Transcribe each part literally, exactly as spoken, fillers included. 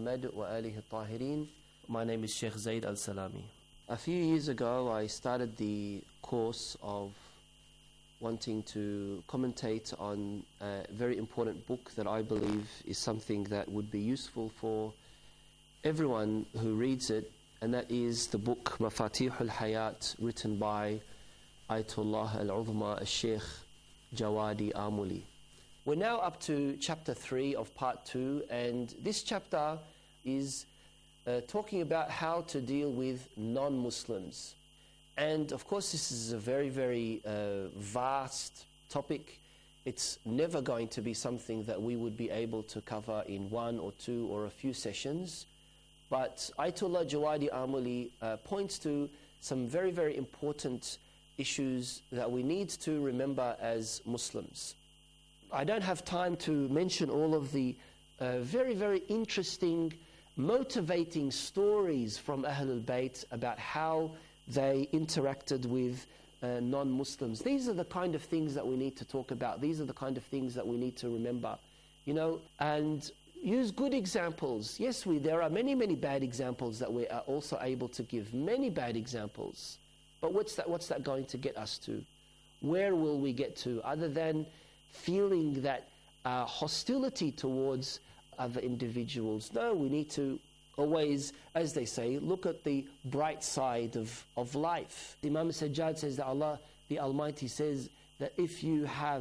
Muhammad wa alihi tahirin. My name is Sheikh Zaid Al-Salami. A few years ago I started the course of wanting to commentate on a very important book that I believe is something that would be useful for everyone who reads it, and that is the book Mafatihul Hayat, written by Ayatollah Al-Uzma Al-Sheikh Jawadi Amuli. We're now up to chapter three of part two, and this chapter is uh, talking about how to deal with non-Muslims. And of course this is a very, very uh, vast topic. It's never going to be something that we would be able to cover in one or two or a few sessions. But Ayatollah Jawadi Amuli uh, points to some very, very important issues that we need to remember as Muslims. I don't have time to mention all of the uh, very, very interesting, motivating stories from Ahlul Bayt about how they interacted with uh, non-Muslims. These are the kind of things that we need to talk about. These are the kind of things that we need to remember, you know, and use good examples. Yes, we there are many, many bad examples that we are also able to give, many bad examples. But what's that, what's that going to get us to? Where will we get to, other than feeling that uh, hostility towards other individuals? No, we need to always, as they say, look at the bright side of, of life. Imam Sajjad says that Allah, the Almighty, says that if you have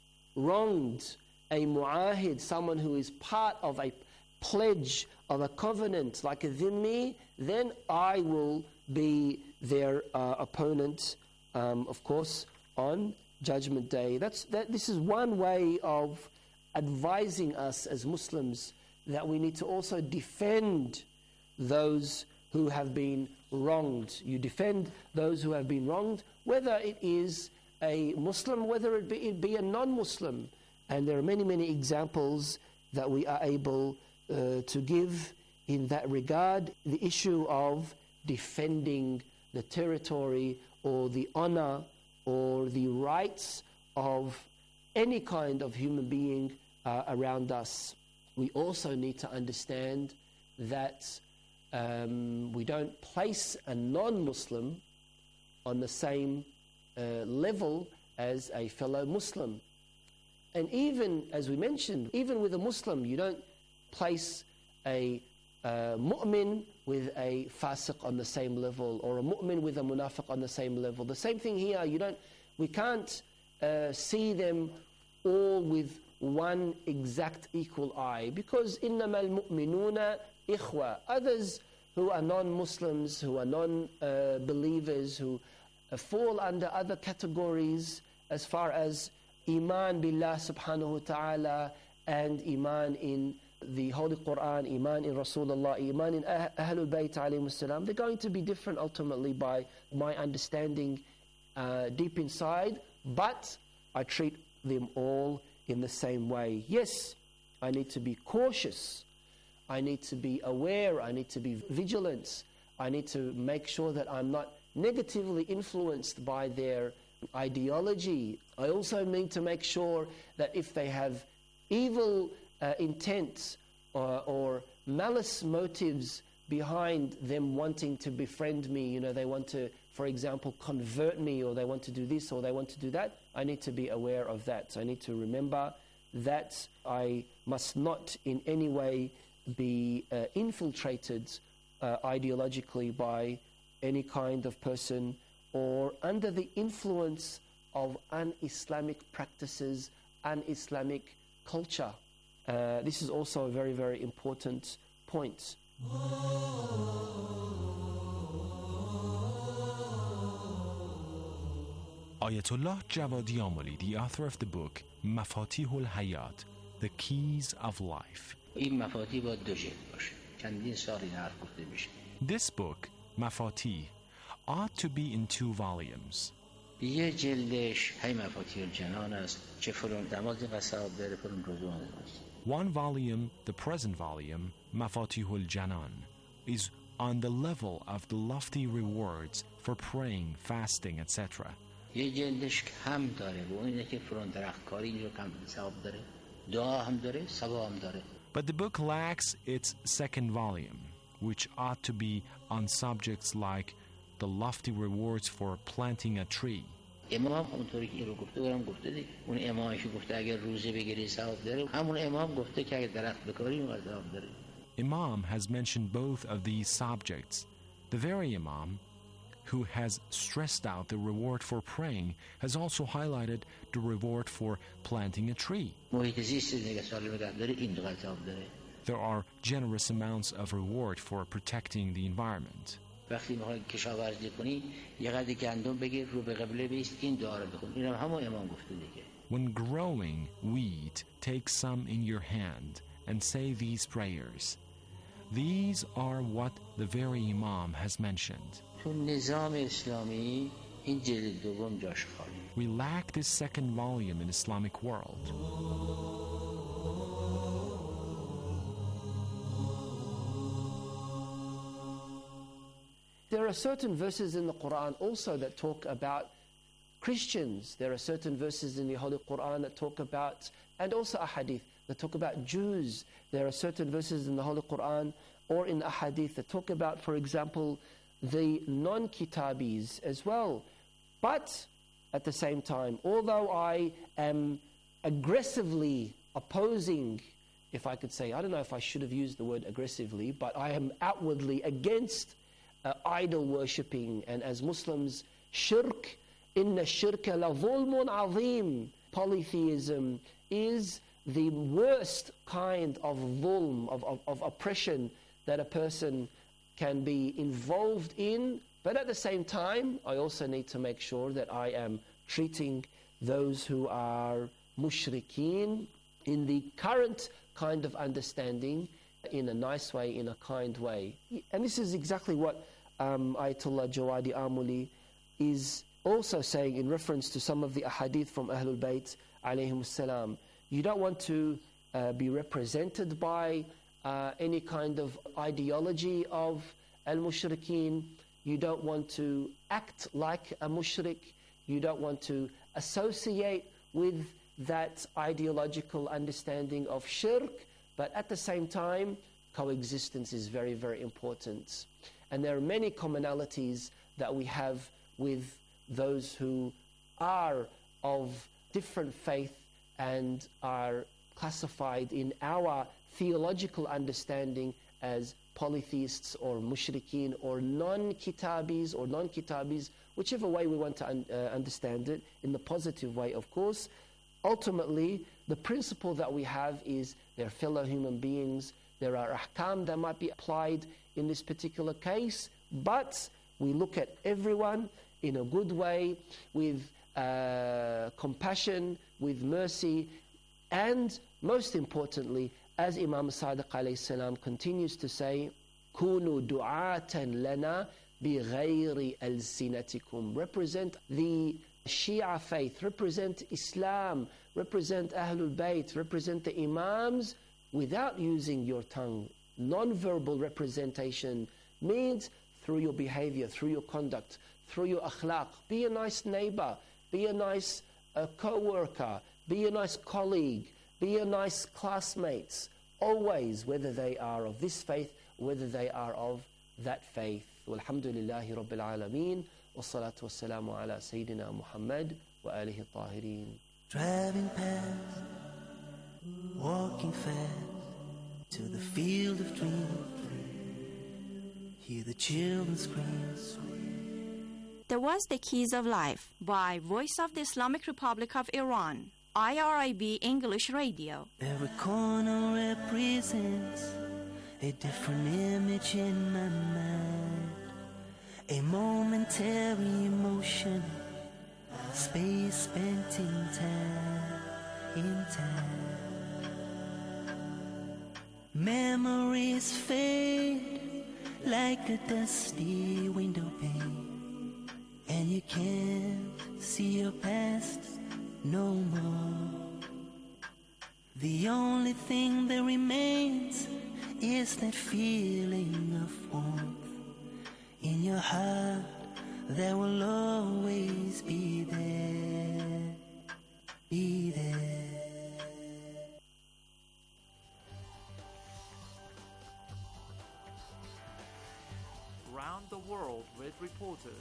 wronged a mu'ahid, someone who is part of a pledge of a covenant like a dhimmi, then I will be their uh, opponent, um, of course, on Judgment Day. That's that. This is one way of advising us as Muslims that we need to also defend those who have been wronged. You defend those who have been wronged, whether it is a Muslim, whether it be, it be a non-Muslim. And there are many, many examples that we are able uh, to give in that regard. The issue of defending the territory or the honor or the rights of any kind of human being uh, around us. We also need to understand that um, we don't place a non-Muslim on the same uh, level as a fellow Muslim. And even, as we mentioned, even with a Muslim, you don't place a uh, mu'min with a fasiq on the same level, or a mu'min with a munafiq on the same level. The same thing here. You don't. We can't uh, see them all with one exact equal eye, because إِنَّمَا الْمُؤْمِنُونَ إِخْوَةً. Others who are non-Muslims, who are non-believers, uh, who uh, fall under other categories as far as Iman billah subhanahu wa ta'ala and Iman in the Holy Quran, Iman in Rasulullah, Iman in Ahlul Bayt alayhimus salam, they're going to be different ultimately by my understanding uh, deep inside, but I treat them all in the same way. Yes, I need to be cautious, I need to be aware, I need to be vigilant, I need to make sure that I'm not negatively influenced by their ideology. I also need to make sure that if they have evil uh, intent or, or malice motives behind them wanting to befriend me, you know, they want to, for example, convert me, or they want to do this or they want to do that, I need to be aware of that. I need to remember that I must not in any way be uh, infiltrated uh, ideologically by any kind of person or under the influence of un-Islamic practices, un-Islamic culture. Uh, this is also a very, very important point. Ayatollah Jawadi Amuli, the author of the book Mafatihul Hayat, The Keys of Life. This book, Mafatih, ought to be in two volumes. One volume, the present volume, Mafatihul Janan, is on the level of the lofty rewards for praying, fasting, et cetera. یه جلدش کم داره و اینه که فرون درختکاری رو کم ثواب داره، دعا هم داره، ثواب هم داره. But the book lacks its second volume, which ought to be on subjects like the lofty rewards for planting a tree. امام اونطوری که این رو گفته برام گفته دیگه اون امامش گفته اگر روزه بگیری ثواب داره همون امام گفته که اگر درخت بکاری اون ثواب داره. Imam has mentioned both of these subjects. The very Imam who has stressed out the reward for praying has also highlighted the reward for planting a tree. محیط زیست نگه سالم نگه داره این دو ثواب داره. There are generous amounts of reward for protecting the environment. وقتی میخوای کشاورزی کنی یه قدری گندم بگیر رو به قبله بیست این دعا رو بخون. اینم همون امام گفته دیگه. When growing wheat, take some in your hand and say these prayers. These are what the very Imam has mentioned. تو نظام اسلامی این جلد دوم جاش خالی. We lack this second volume in Islamic world. There are certain verses in the Quran also that talk about Christians. There are certain verses in the Holy Quran that talk about, and also a hadith, that talk about Jews. There are certain verses in the Holy Quran or in a hadith that talk about, for example, the non-kitabis as well. But at the same time, although I am aggressively opposing, if I could say, I don't know if I should have used the word aggressively, but I am outwardly against uh, idol worshipping, and as Muslims, shirk, inna shirka la dhulmun azim. Polytheism is the worst kind of dhulm, of, of, of oppression that a person can be involved in. But at the same time, I also need to make sure that I am treating those who are mushrikeen in the current kind of understanding in a nice way, in a kind way. And this is exactly what um, Ayatollah Jawadi Amuli is also saying in reference to some of the ahadith from Ahlul Bayt alayhim salam. You don't want to uh, be represented by uh, any kind of ideology of al-mushrikeen. You don't want to act like a mushrik. You don't want to associate with that ideological understanding of shirk. But at the same time, coexistence is very, very important. And there are many commonalities that we have with those who are of different faith and are classified in our theological understanding as polytheists or mushrikeen or non-kitabis or non-kitabis, whichever way we want to un uh, understand it, in the positive way, of course. Ultimately, the principle that we have is they're fellow human beings. There are ahkam that might be applied in this particular case, but we look at everyone in a good way, with uh, compassion, with mercy, and most importantly, as Imam Sadiq alayhi salam continues to say, "Kunu du'atan lana bighayri alsinatikum." Represent the Shia faith, represent Islam, represent Ahlul Bayt, represent the Imams without using your tongue. Non-verbal representation means through your behavior, through your conduct, through your akhlaq. Be a nice neighbor, be a nice uh, co-worker, be a nice colleague, be a nice classmates. Always, whether they are of this faith, whether they are of that faith. Walhamdulillahi Rabbil Alameen. Wassalatu wassalamu ala Sayyidina Muhammad wa alihi tahirin. Driving past, walking fast to the field of dreams. Hear the children scream. There was The Keys of Life by Voice of the Islamic Republic of Iran, I R I B English Radio. Every corner represents a different image in my mind. A momentary emotion, space spent in time, in time. Memories fade like a dusty window pane, and you can't see your past no more. The only thing that remains is that feeling of warmth in your heart that will always be there, be there. around the world with reporters.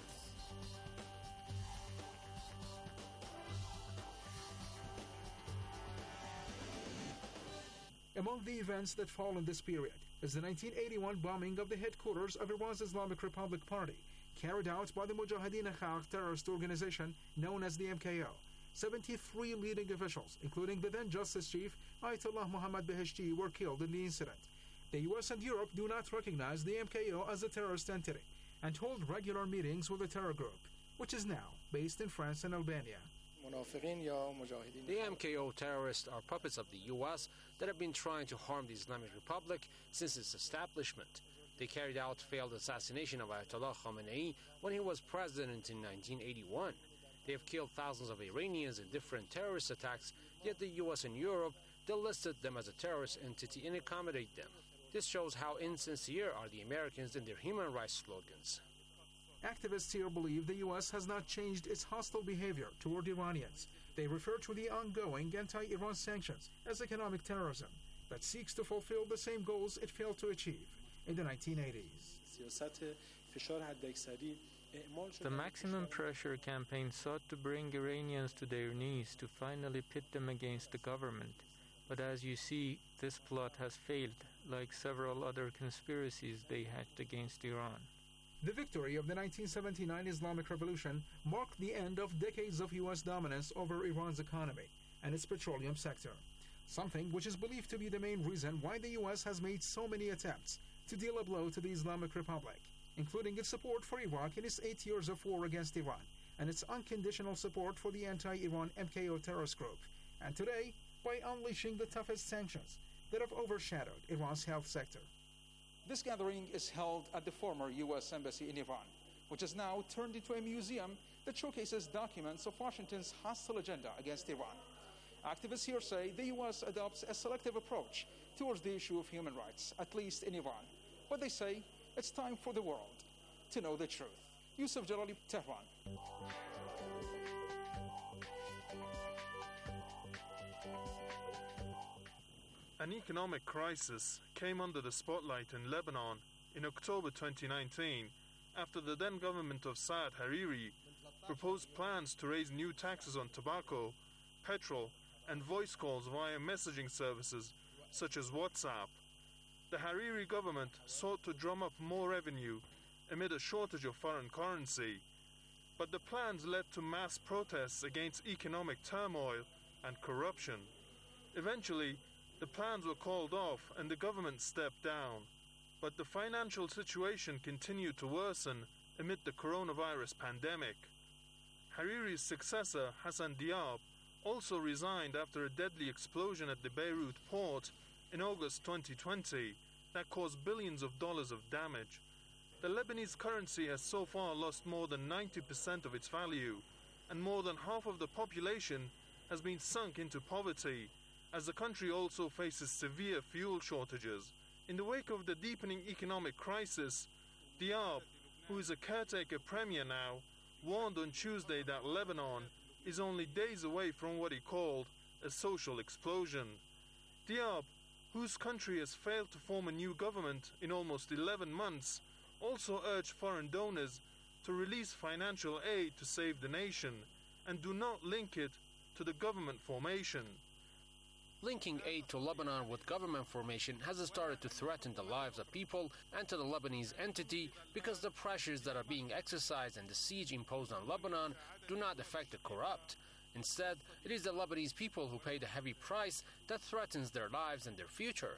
Among the events that fall in this period is the nineteen eighty-one bombing of the headquarters of Iran's Islamic Republic Party, carried out by the Mujahideen Khalq terrorist organization known as the M K O. seventy-three leading officials, including the then Justice Chief Ayatollah Mohammad Beheshti, were killed in the incident. The U S and Europe do not recognize the M K O as a terrorist entity and hold regular meetings with the terror group, which is now based in France and Albania. The M K O terrorists are puppets of the U S that have been trying to harm the Islamic Republic since its establishment. They carried out failed assassination of Ayatollah Khamenei when he was president in nineteen eighty-one. They have killed thousands of Iranians in different terrorist attacks, yet the U S and Europe delisted them as a terrorist entity and accommodate them. This shows how insincere are the Americans in their human rights slogans. Activists here believe the U S has not changed its hostile behavior toward Iranians. They refer to the ongoing anti-Iran sanctions as economic terrorism that seeks to fulfill the same goals it failed to achieve in the nineteen eighties. The maximum pressure campaign sought to bring Iranians to their knees to finally pit them against the government. But as you see, this plot has failed, like several other conspiracies they hatched against Iran. The victory of the nineteen seventy-nine Islamic Revolution marked the end of decades of U S dominance over Iran's economy and its petroleum sector, something which is believed to be the main reason why the U S has made so many attempts to deal a blow to the Islamic Republic, including its support for Iraq in its eight years of war against Iran and its unconditional support for the anti-Iran M K O terrorist group, and today by unleashing the toughest sanctions that have overshadowed Iran's health sector. This gathering is held at the former U S Embassy in Iran, which is now turned into a museum that showcases documents of Washington's hostile agenda against Iran. Activists here say the U S adopts a selective approach towards the issue of human rights, at least in Iran. But they say it's time for the world to know the truth. Yusuf Jalali, Tehran. An economic crisis came under the spotlight in Lebanon in October twenty nineteen after the then government of Saad Hariri proposed plans to raise new taxes on tobacco, petrol, and voice calls via messaging services such as WhatsApp. The Hariri government sought to drum up more revenue amid a shortage of foreign currency, but the plans led to mass protests against economic turmoil and corruption. Eventually, the plans were called off and the government stepped down, but the financial situation continued to worsen amid the coronavirus pandemic. Hariri's successor, Hassan Diab, also resigned after a deadly explosion at the Beirut port in August twenty twenty that caused billions of dollars of damage. The Lebanese currency has so far lost more than ninety percent of its value, and more than half of the population has been sunk into poverty, as the country also faces severe fuel shortages. In the wake of the deepening economic crisis, Diab, who is a caretaker premier now, warned on Tuesday that Lebanon is only days away from what he called a social explosion. Diab, whose country has failed to form a new government in almost eleven months, also urged foreign donors to release financial aid to save the nation and do not link it to the government formation. Linking aid to Lebanon with government formation has started to threaten the lives of people and to the Lebanese entity because the pressures that are being exercised and the siege imposed on Lebanon do not affect the corrupt. Instead, it is the Lebanese people who pay the heavy price that threatens their lives and their future.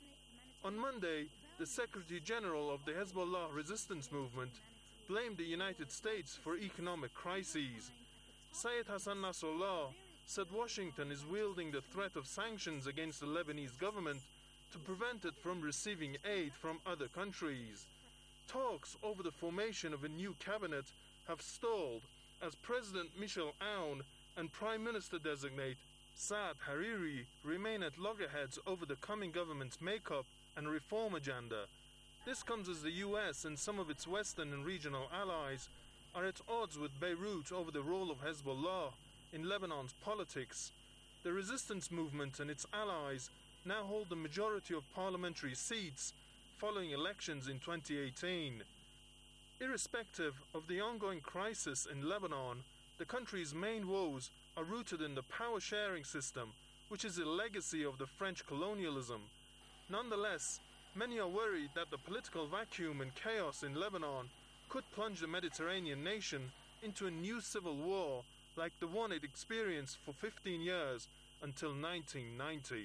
On Monday, the Secretary General of the Hezbollah resistance movement blamed the United States for economic crises. Syed Hassan Nasrallah said Washington is wielding the threat of sanctions against the Lebanese government to prevent it from receiving aid from other countries. Talks over the formation of a new cabinet have stalled as President Michel Aoun and Prime Minister-designate Saad Hariri remain at loggerheads over the coming government's makeup and reform agenda. This comes as the U S and some of its Western and regional allies are at odds with Beirut over the role of Hezbollah in Lebanon's politics. The resistance movement and its allies now hold the majority of parliamentary seats following elections in twenty eighteen. Irrespective of the ongoing crisis in Lebanon, the country's main woes are rooted in the power-sharing system, which is a legacy of the French colonialism. Nonetheless, many are worried that the political vacuum and chaos in Lebanon could plunge the Mediterranean nation into a new civil war like the one it experienced for fifteen years until nineteen ninety.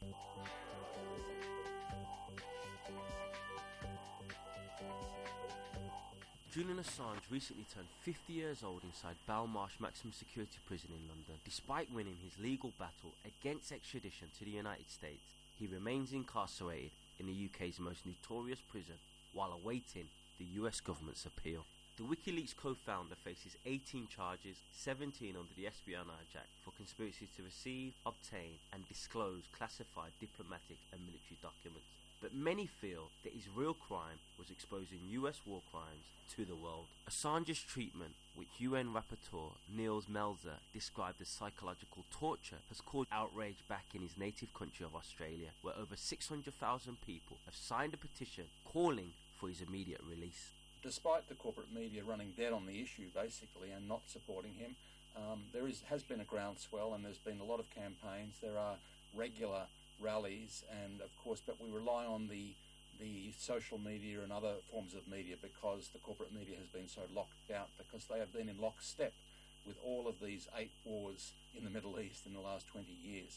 Julian Assange recently turned fifty years old inside Belmarsh Maximum Security Prison in London. Despite winning his legal battle against extradition to the United States, he remains incarcerated in the U K's most notorious prison while awaiting the U S government's appeal. The WikiLeaks co-founder faces eighteen charges, seventeen under the Espionage Act, for conspiracy to receive, obtain and disclose classified diplomatic and military documents. But many feel that his real crime was exposing U S war crimes to the world. Assange's treatment, which U N rapporteur Niels Melzer described as psychological torture, has caused outrage back in his native country of Australia, where over six hundred thousand people have signed a petition calling for his immediate release. Despite the corporate media running dead on the issue, basically, and not supporting him, um, there is has been a groundswell, and there's been a lot of campaigns. There are regular rallies, and of course, but we rely on the the social media and other forms of media because the corporate media has been so locked out, because they have been in lockstep with all of these eight wars in the Middle East in the last twenty years.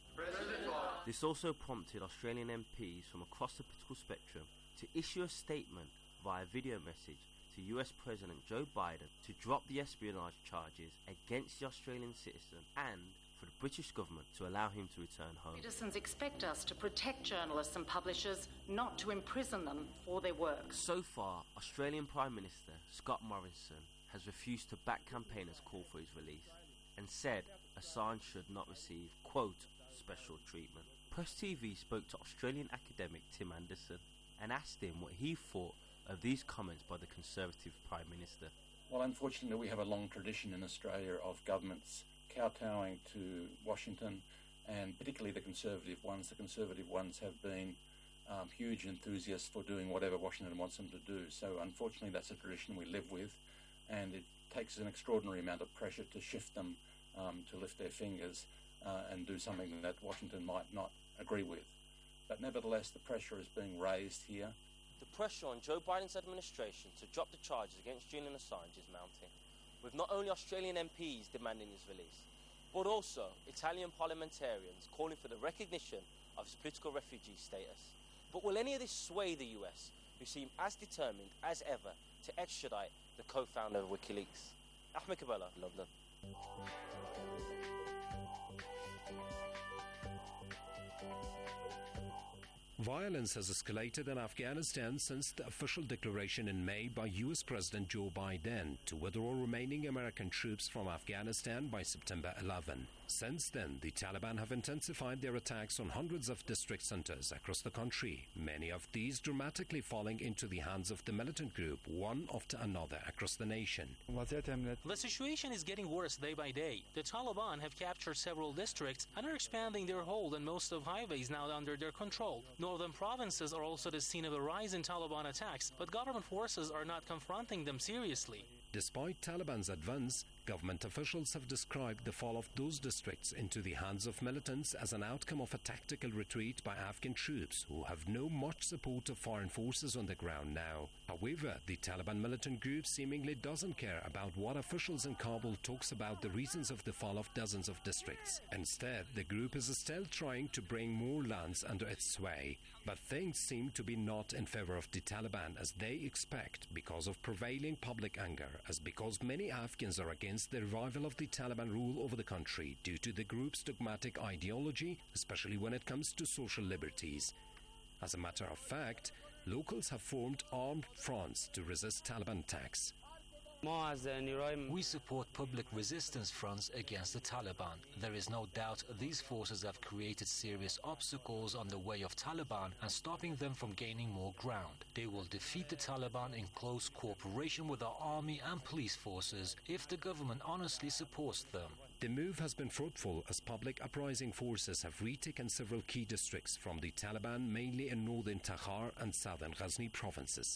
This also prompted Australian M Ps from across the political spectrum to issue a statement via video message to U S President Joe Biden to drop the espionage charges against the Australian citizen and for the British government to allow him to return home. Citizens expect us to protect journalists and publishers, not to imprison them for their work. So far, Australian Prime Minister Scott Morrison has refused to back campaigners' call for his release and said Assange should not receive, quote, special treatment. Press T V spoke to Australian academic Tim Anderson and asked him what he thought of these comments by the Conservative Prime Minister. Well, unfortunately, we have a long tradition in Australia of governments kowtowing to Washington, and particularly the Conservative ones. The Conservative ones have been um, huge enthusiasts for doing whatever Washington wants them to do. So unfortunately, that's a tradition we live with, and it takes an extraordinary amount of pressure to shift them um, to lift their fingers uh, and do something that Washington might not agree with. But nevertheless, the pressure is being raised here. The pressure on Joe Biden's administration to drop the charges against Julian Assange is mounting, with not only Australian M Ps demanding his release, but also Italian parliamentarians calling for the recognition of his political refugee status. But will any of this sway the U S, who seem as determined as ever to extradite the co-founder of WikiLeaks? Ahmed Kabela, London. Violence has escalated in Afghanistan since the official declaration in May by U S President Joe Biden to withdraw remaining American troops from Afghanistan by September eleventh. Since then, the Taliban have intensified their attacks on hundreds of district centers across the country, many of these dramatically falling into the hands of the militant group, one after another across the nation. The situation is getting worse day by day. The Taliban have captured several districts and are expanding their hold on most of highways now under their control. Northern provinces are also the scene of a rise in Taliban attacks, but government forces are not confronting them seriously. Despite Taliban's advance, government officials have described the fall of those districts into the hands of militants as an outcome of a tactical retreat by Afghan troops who have no much support of foreign forces on the ground now. However, the Taliban militant group seemingly doesn't care about what officials in Kabul talks about the reasons of the fall of dozens of districts. Instead, the group is still trying to bring more lands under its sway. But things seem to be not in favor of the Taliban as they expect because of prevailing public anger, as because many Afghans are against the revival of the Taliban rule over the country due to the group's dogmatic ideology, especially when it comes to social liberties. As a matter of fact, locals have formed armed fronts to resist Taliban attacks. We support public resistance fronts against the Taliban. There is no doubt these forces have created serious obstacles on the way of Taliban and stopping them from gaining more ground. They will defeat the Taliban in close cooperation with our army and police forces if the government honestly supports them. The move has been fruitful as public uprising forces have retaken several key districts from the Taliban, mainly in northern Takhar and southern Ghazni provinces.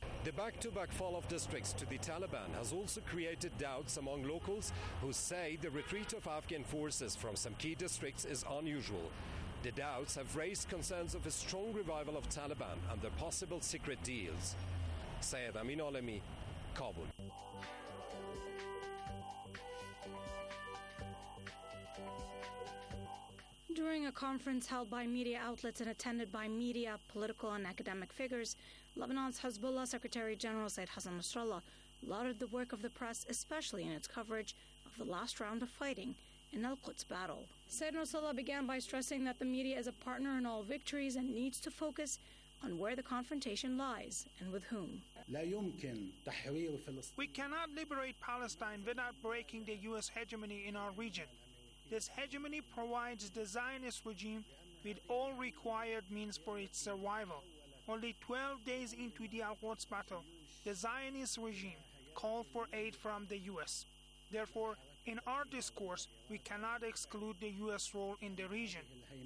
The back-to-back fall of districts to the Taliban has also created doubts among locals who say the retreat of Afghan forces from some key districts is unusual. The doubts have raised concerns of a strong revival of Taliban and their possible secret deals. Syed Amin Alami, Kabul. During a conference held by media outlets and attended by media, political and academic figures, Lebanon's Hezbollah Secretary General Said Hassan Nasrallah lauded the work of the press, especially in its coverage of the last round of fighting in Al-Quds battle. Said Nasrallah began by stressing that the media is a partner in all victories and needs to focus on where the confrontation lies and with whom. We cannot liberate Palestine without breaking the U S hegemony in our region. This hegemony provides the Zionist regime with all required means for its survival. Only twelve days into the Al-Quds battle, the Zionist regime called for aid from the U S. Therefore, in our discourse, we cannot exclude the U S role in the region.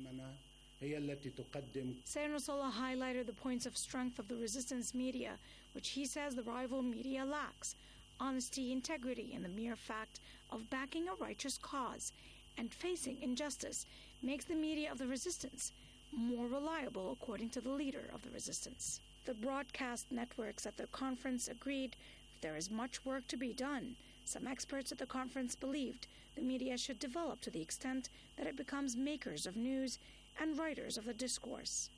Sayyid Nasrallah highlighted the points of strength of the resistance media, which he says the rival media lacks: honesty, integrity, and the mere fact of backing a righteous cause and facing injustice makes the media of the resistance more reliable, according to the leader of the resistance. The broadcast networks at the conference agreed that there is much work to be done. Some experts at the conference believed the media should develop to the extent that it becomes makers of news and writers of the discourse.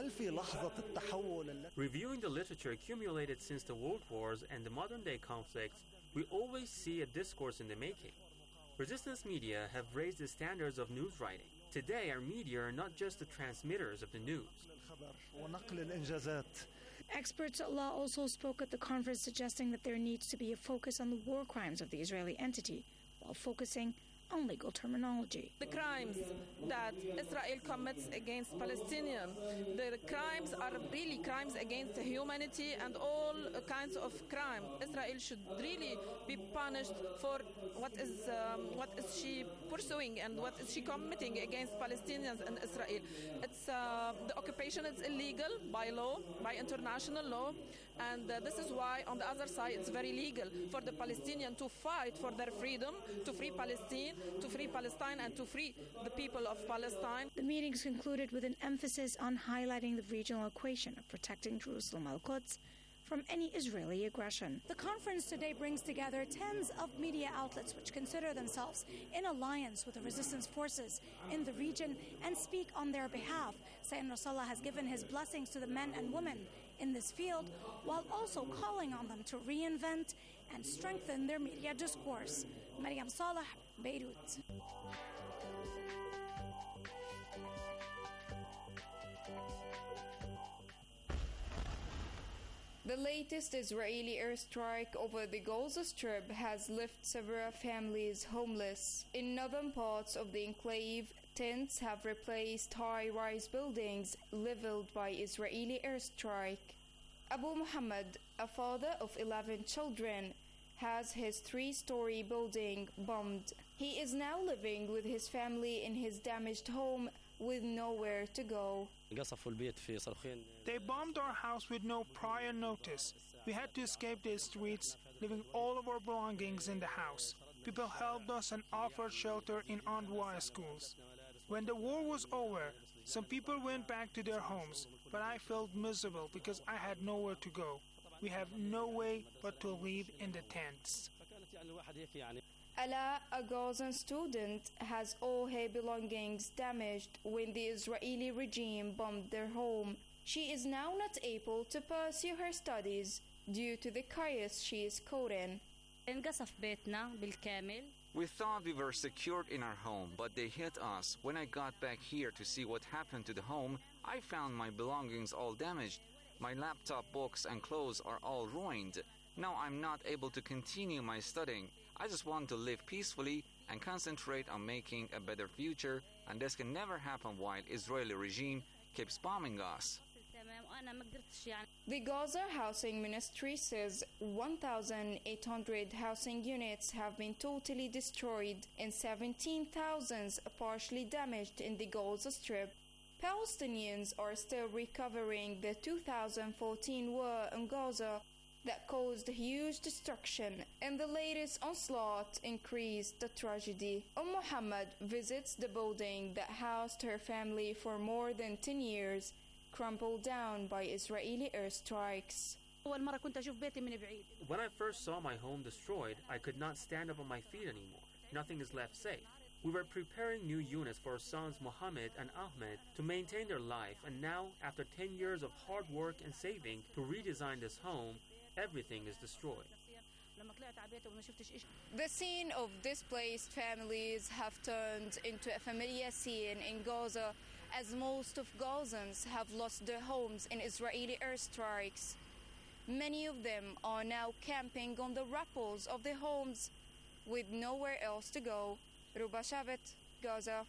Reviewing the literature accumulated since the world wars and the modern-day conflicts, we always see a discourse in the making. Resistance media have raised the standards of news writing. Today, our media are not just the transmitters of the news. Experts at law also spoke at the conference, suggesting that there needs to be a focus on the war crimes of the Israeli entity, while focusing on legal terminology. The crimes that Israel commits against Palestinians, the crimes are really crimes against humanity and all kinds of crime. Israel should really be punished for what is um, what is she pursuing and what is she committing against Palestinians and Israel. It's uh, the occupation is illegal by law, by international law, and uh, this is why on the other side it's very legal for the Palestinians to fight for their freedom, to free Palestine, to free Palestine, and to free the people of Palestine. The meetings concluded with an emphasis on highlighting the regional equation of protecting Jerusalem Al-Quds from any Israeli aggression. The conference today brings together tens of media outlets which consider themselves in alliance with the resistance forces in the region and speak on their behalf. Sayyid Nasrallah has given his blessings to the men and women in this field, while also calling on them to reinvent and strengthen their media discourse. Mariam Saleh, Beirut. The latest Israeli airstrike over the Gaza Strip has left several families homeless. In northern parts of the enclave, tents have replaced high-rise buildings leveled by Israeli airstrike. Abu Muhammad, a father of eleven children, has his three-story building bombed. He is now living with his family in his damaged home with nowhere to go. They bombed our house with no prior notice. We had to escape the streets, leaving all of our belongings in the house. People helped us and offered shelter in Anwar schools. When the war was over, some people went back to their homes, but I felt miserable because I had nowhere to go. We have no way but to live in the tents. Ala, a Gazan student, has all her belongings damaged when the Israeli regime bombed their home. She is now not able to pursue her studies due to the chaos she is caught in. We thought we were secured in our home, but they hit us. When I got back here to see what happened to the home, I found my belongings all damaged. My laptop, books, and clothes are all ruined. Now I'm not able to continue my studying. I just want to live peacefully and concentrate on making a better future, and this can never happen while Israeli regime keeps bombing us. The Gaza Housing Ministry says one thousand eight hundred housing units have been totally destroyed and seventeen thousand partially damaged in the Gaza Strip. Palestinians are still recovering the two thousand fourteen war in Gaza, that caused huge destruction, and the latest onslaught increased the tragedy. Umm Muhammad visits the building that housed her family for more than ten years, crumpled down by Israeli airstrikes. When I first saw my home destroyed, I could not stand up on my feet anymore. Nothing is left safe. We were preparing new units for our sons Mohammed and Ahmed to maintain their life, and now, after ten years of hard work and saving to redesign this home, everything is destroyed. The scene of displaced families have turned into a familiar scene in Gaza, as most of Gazans have lost their homes in Israeli airstrikes. Many of them are now camping on the rappels of their homes with nowhere else to go. Ruba Shabbat, Gaza.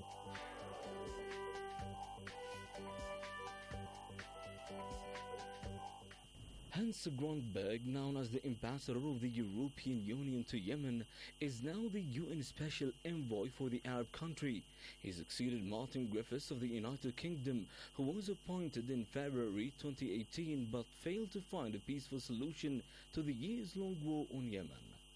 Hans Grundberg, known as the ambassador of the European Union to Yemen, is now the U N Special Envoy for the Arab country. He succeeded Martin Griffiths of the United Kingdom, who was appointed in February twenty eighteen but failed to find a peaceful solution to the years-long war on Yemen.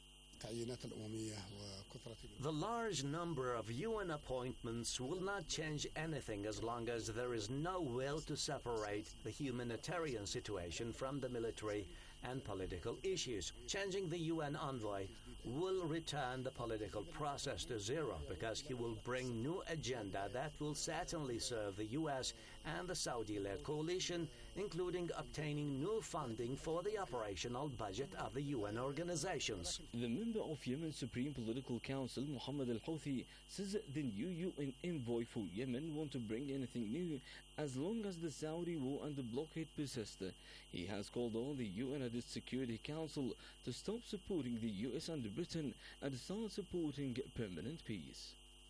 The large number of U N appointments will not change anything as long as there is no will to separate the humanitarian situation from the military and political issues. Changing the U N envoy will return the political process to zero because he will bring new agenda that will certainly serve the U S and the Saudi-led coalition, including obtaining new funding for the operational budget of the U N organizations. The member of Yemen's Supreme Political Council, Mohammed Al-Houthi, says the new U N envoy for Yemen won't bring anything new as long as the Saudi war and the blockade persist. He has called on the U N and its Security Council to stop supporting the U S and Britain and start supporting permanent peace.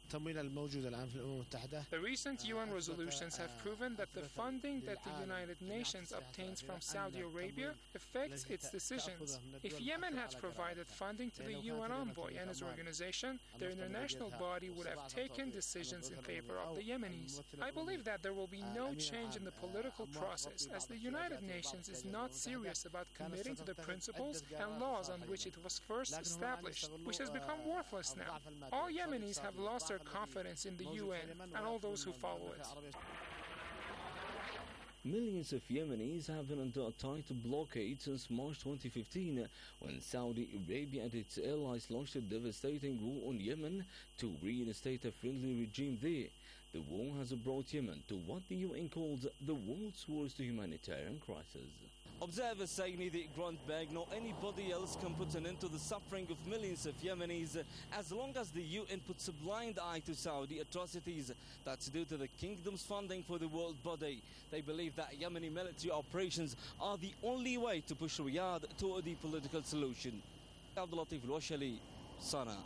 The recent U N resolutions have proven that the funding that the United Nations obtains from Saudi Arabia affects its decisions. If Yemen had provided funding to the U N envoy and his organization, their international body would have taken decisions in favor of the Yemenis. I believe that there will be no change in the political process, as the United Nations is not serious about committing to the principles and laws on which it was first established, which has become worthless now. All Yemenis have lost their confidence in the U N and all those who follow it. Millions of Yemenis have been under a tight blockade since March twenty fifteen, when Saudi Arabia and its allies launched a devastating war on Yemen to reinstate a friendly regime there. The war has brought Yemen to what the U N calls the world's worst humanitarian crisis. Observers say neither Grundberg nor anybody else can put an end to the suffering of millions of Yemenis as long as the U N puts a blind eye to Saudi atrocities. That's due to the kingdom's funding for the world body. They believe that Yemeni military operations are the only way to push Riyadh toward the political solution. Abdul Latif Al-Washali, Sana.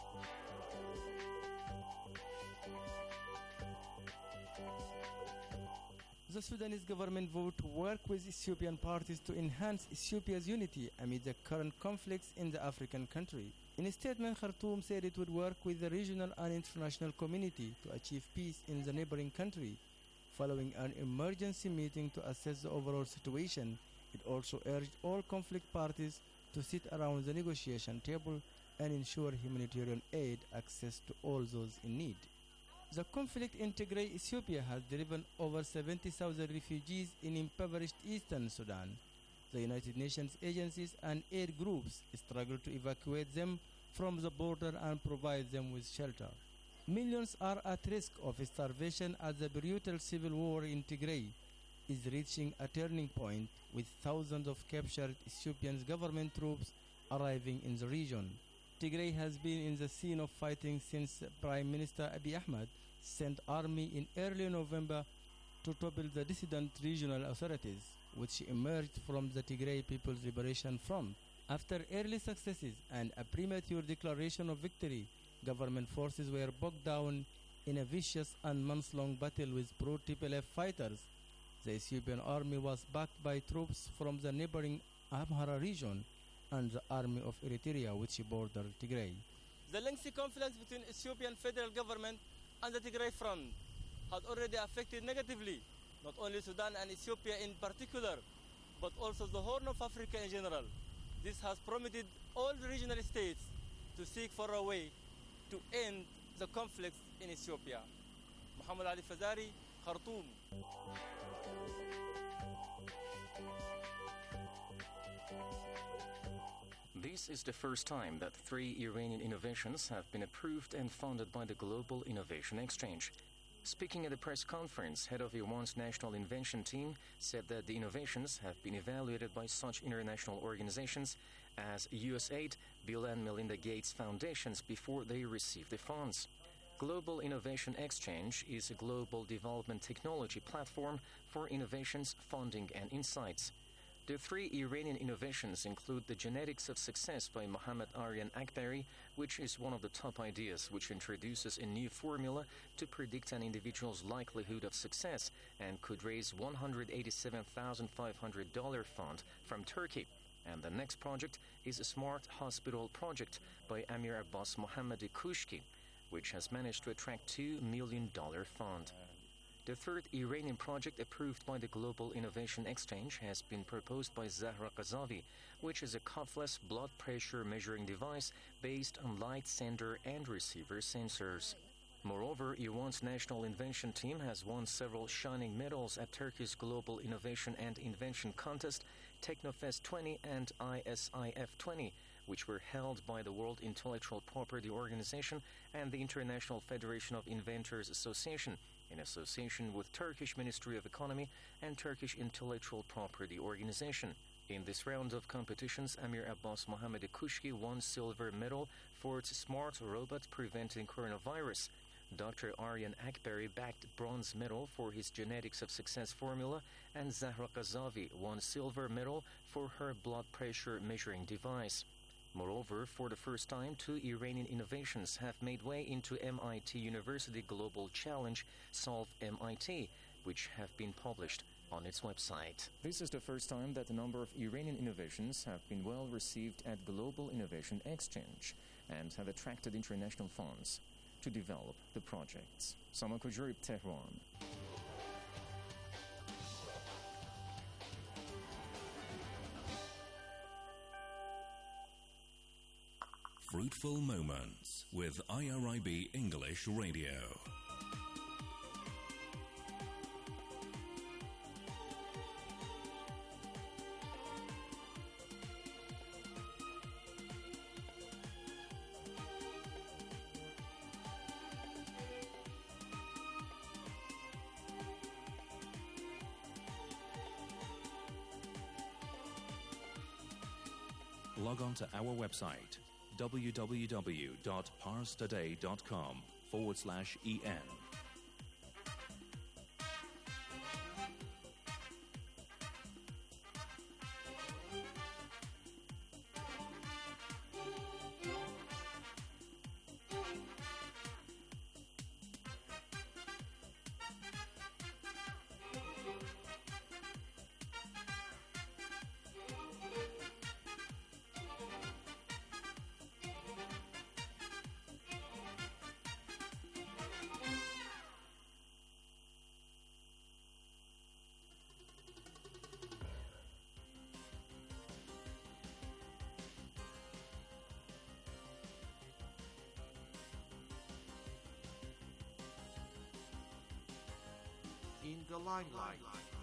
The Sudanese government voted to work with Ethiopian parties to enhance Ethiopia's unity amid the current conflicts in the African country. In a statement, Khartoum said it would work with the regional and international community to achieve peace in the neighboring country. Following an emergency meeting to assess the overall situation, it also urged all conflict parties to sit around the negotiation table and ensure humanitarian aid access to all those in need. The conflict in Tigray, Ethiopia, has driven over seventy thousand refugees in impoverished eastern Sudan. The United Nations agencies and aid groups struggle to evacuate them from the border and provide them with shelter. Millions are at risk of starvation as the brutal civil war in Tigray is reaching a turning point, with thousands of captured Ethiopian government troops arriving in the region. Tigray has been in the scene of fighting since Prime Minister Abiy Ahmed sent army in early November to topple the dissident regional authorities, which emerged from the Tigray People's Liberation Front. After early successes and a premature declaration of victory, government forces were bogged down in a vicious and months-long battle with pro-T P L F fighters. The Ethiopian army was backed by troops from the neighboring Amhara region and the army of Eritrea, which bordered Tigray. The lengthy conflict between Ethiopian federal government and the Tigray Front had already affected negatively not only Sudan and Ethiopia in particular, but also the Horn of Africa in general. This has prompted all the regional states to seek for a way to end the conflict in Ethiopia. Muhammad Ali Fazari, Khartoum. This is the first time that three Iranian innovations have been approved and funded by the Global Innovation Exchange. Speaking at a press conference, head of Iran's National Invention Team said that the innovations have been evaluated by such international organizations as U S A I D, Bill and Melinda Gates Foundations before they received the funds. Global Innovation Exchange is a global development technology platform for innovations, funding, and insights. The three Iranian innovations include the Genetics of Success by Mohammad Aryan Akbari, which is one of the top ideas, which introduces a new formula to predict an individual's likelihood of success and could raise one hundred eighty-seven thousand five hundred dollars fund from Turkey. And the next project is a Smart Hospital project by Amir Abbas Mohammadi Kushki, which has managed to attract two million dollars fund. The third Iranian project approved by the Global Innovation Exchange has been proposed by Zahra Ghazavi, which is a cuffless blood pressure measuring device based on light sender and receiver sensors. Moreover, Iran's National Invention Team has won several shining medals at Turkey's Global Innovation and Invention Contest, Technofest twenty and I S I F twenty, which were held by the World Intellectual Property Organization and the International Federation of Inventors Association, in association with Turkish Ministry of Economy and Turkish Intellectual Property Organization. In this round of competitions, Amir Abbas Mohammadi Kushki won silver medal for its smart robot preventing coronavirus. Doctor Aryan Akbari bagged bronze medal for his Genetics of Success formula, and Zahra Ghazavi won silver medal for her blood pressure measuring device. Moreover, for the first time, two Iranian innovations have made way into M I T University Global Challenge Solve M I T, which have been published on its website. This is the first time that a number of Iranian innovations have been well received at Global Innovation Exchange and have attracted international funds to develop the projects. Sama Kujurib, Tehran. Fruitful Moments with I R I B English Radio. Log on to our website www.parstoday.com forward slash en. In the limelight.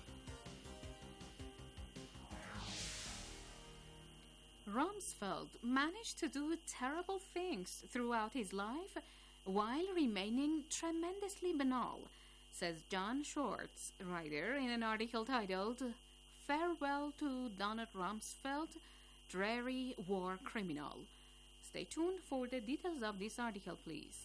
Rumsfeld managed to do terrible things throughout his life while remaining tremendously banal, says John Schwartz, writer in an article titled Farewell to Donald Rumsfeld, Dreary War Criminal. Stay tuned for the details of this article, please.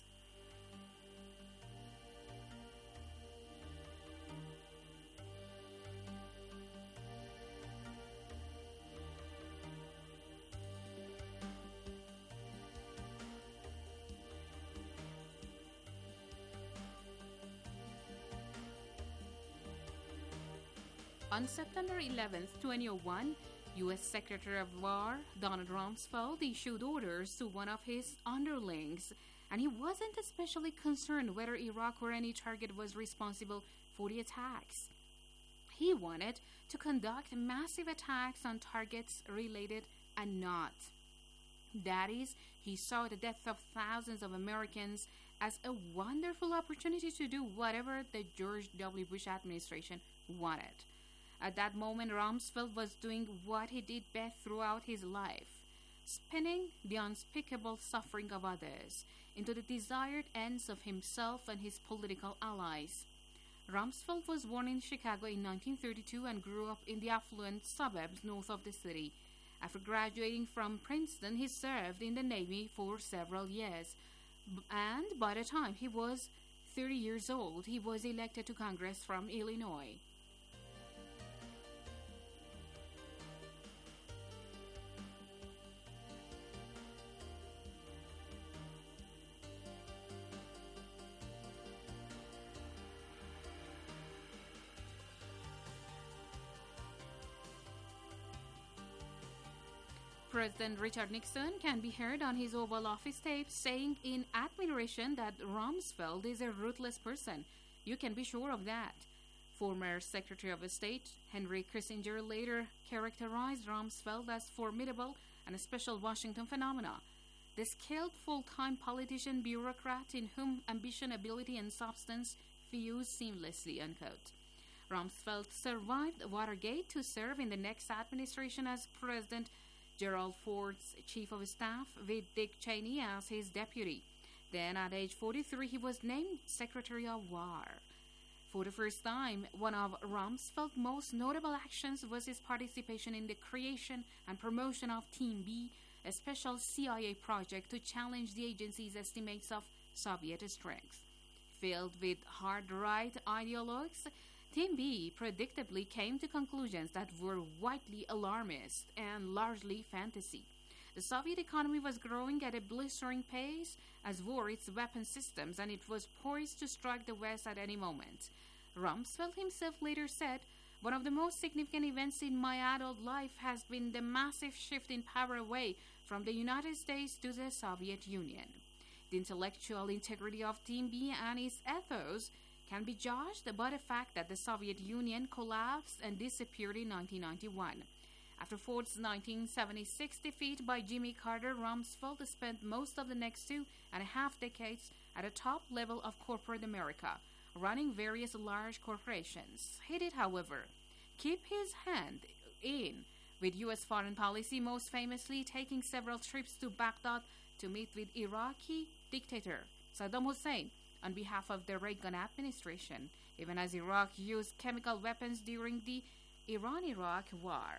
On September eleventh, twenty oh one, U S Secretary of War Donald Rumsfeld issued orders to one of his underlings, and he wasn't especially concerned whether Iraq or any target was responsible for the attacks. he wanted to conduct massive attacks on targets related and not. That is, he saw the death of thousands of Americans as a wonderful opportunity to do whatever the George W. Bush administration wanted. At that moment, Rumsfeld was doing what he did best throughout his life, spinning the unspeakable suffering of others into the desired ends of himself and his political allies. Rumsfeld was born in Chicago in nineteen thirty-two and grew up in the affluent suburbs north of the city. After graduating from Princeton, he served in the Navy for several years, and by the time he was thirty years old, he was elected to Congress from Illinois. President Richard Nixon can be heard on his Oval Office tape saying in admiration that Rumsfeld is a ruthless person. You can be sure of that. Former Secretary of State Henry Kissinger later characterized Rumsfeld as formidable and a special Washington phenomena. The skilled full-time politician bureaucrat in whom ambition, ability, and substance fuse seamlessly, unquote. Rumsfeld survived Watergate to serve in the next administration as President Gerald Ford's chief of staff, with Dick Cheney as his deputy. Then, at age forty-three, he was named Secretary of War. For the first time, one of Rumsfeld's most notable actions was his participation in the creation and promotion of Team B, a special C I A project to challenge the agency's estimates of Soviet strength. Filled with hard-right ideologues, Team B predictably came to conclusions that were widely alarmist and largely fantasy. The Soviet economy was growing at a blistering pace, as were its weapon systems, and it was poised to strike the West at any moment. Rumsfeld himself later said, "One of the most significant events in my adult life has been the massive shift in power away from the United States to the Soviet Union." The intellectual integrity of Team B and its ethos can be judged by the fact that the Soviet Union collapsed and disappeared in nineteen ninety-one. After Ford's nineteen seventy-six defeat by Jimmy Carter, Rumsfeld spent most of the next two and a half decades at the top level of corporate America, running various large corporations. He did, however, keep his hand in with U S foreign policy, most famously taking several trips to Baghdad to meet with Iraqi dictator Saddam Hussein on behalf of the Reagan administration, even as Iraq used chemical weapons during the Iran-Iraq War.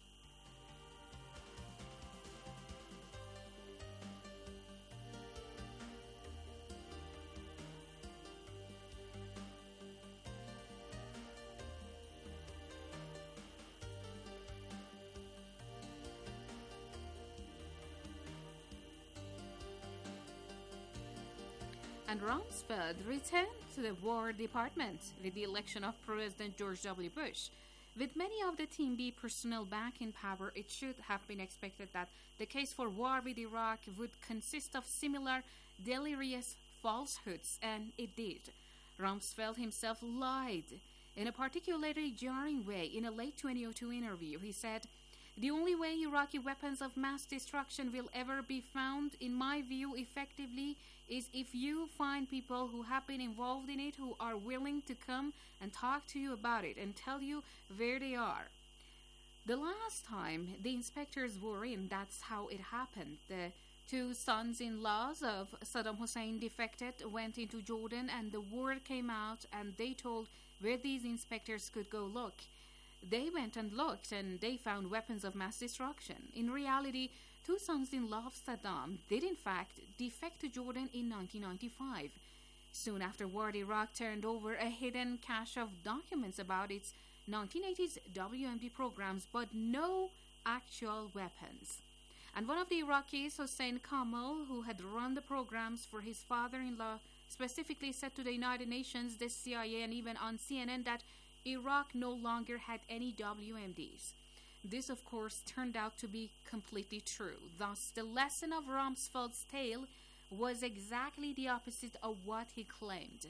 And Rumsfeld returned to the War Department with the election of President George W. Bush. With many of the Team B personnel back in power, it should have been expected that the case for war with Iraq would consist of similar delirious falsehoods, and it did. Rumsfeld himself lied in a particularly jarring way. In a late twenty oh two interview, he said, "The only way Iraqi weapons of mass destruction will ever be found, in my view, effectively, is if you find people who have been involved in it, who are willing to come and talk to you about it and tell you where they are." The last time the inspectors were in, that's how it happened. The two sons-in-laws of Saddam Hussein defected, went into Jordan, and the word came out, and they told where these inspectors could go look. They went and looked, and they found weapons of mass destruction. In reality, two sons-in-law of Saddam did in fact defect to Jordan in nineteen ninety-five. Soon afterward, Iraq turned over a hidden cache of documents about its nineteen eighties W M D programs, but no actual weapons. And one of the Iraqis, Hossein Kamal, who had run the programs for his father-in-law, specifically said to the United Nations, the C I A, and even on C N N that Iraq no longer had any W M Ds. This, of course, turned out to be completely true. Thus, the lesson of Rumsfeld's tale was exactly the opposite of what he claimed.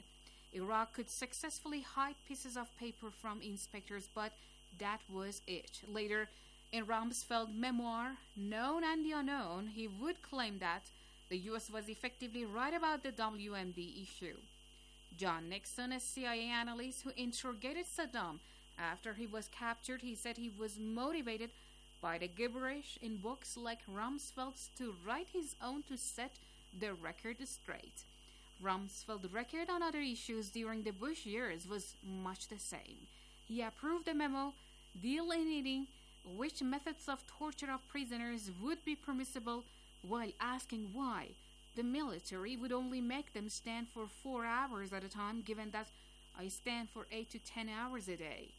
Iraq could successfully hide pieces of paper from inspectors, but that was it. Later, in Rumsfeld's memoir, Known and the Unknown, he would claim that the U S was effectively right about the W M D issue. John Nixon, a C I A analyst who interrogated Saddam after he was captured, he said he was motivated by the gibberish in books like Rumsfeld's to write his own to set the record straight. Rumsfeld's record on other issues during the Bush years was much the same. He approved a memo delineating which methods of torture of prisoners would be permissible, while asking why the military would only make them stand for four hours at a time, given that I stand for eight to ten hours a day.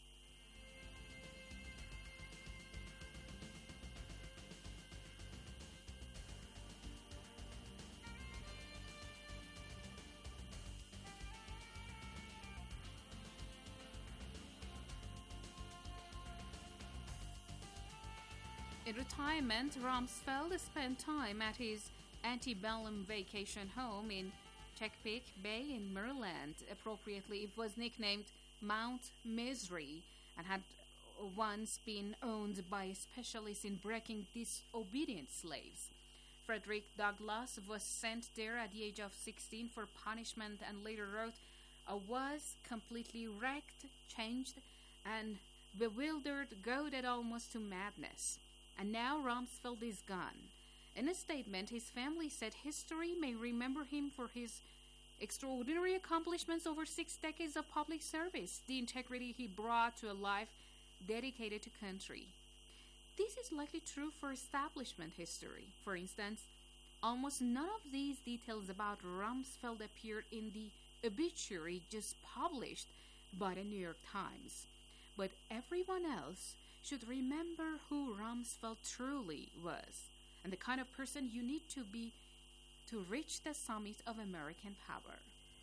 In retirement, Rumsfeld spent time at his antebellum vacation home in Chesapeake Bay in Maryland. Appropriately, it was nicknamed Mount Misery and had once been owned by a specialist in breaking disobedient slaves. Frederick Douglass was sent there at the age of sixteen for punishment and later wrote, I was completely wrecked, changed, and bewildered, goaded almost to madness. And now Rumsfeld is gone. In a statement, his family said history may remember him for his extraordinary accomplishments over six decades of public service, the integrity he brought to a life dedicated to country. This is likely true for establishment history. For instance, almost none of these details about Rumsfeld appeared in the obituary just published by the New York Times. But everyone else should remember who Rumsfeld truly was and the kind of person you need to be to reach the summit of American power.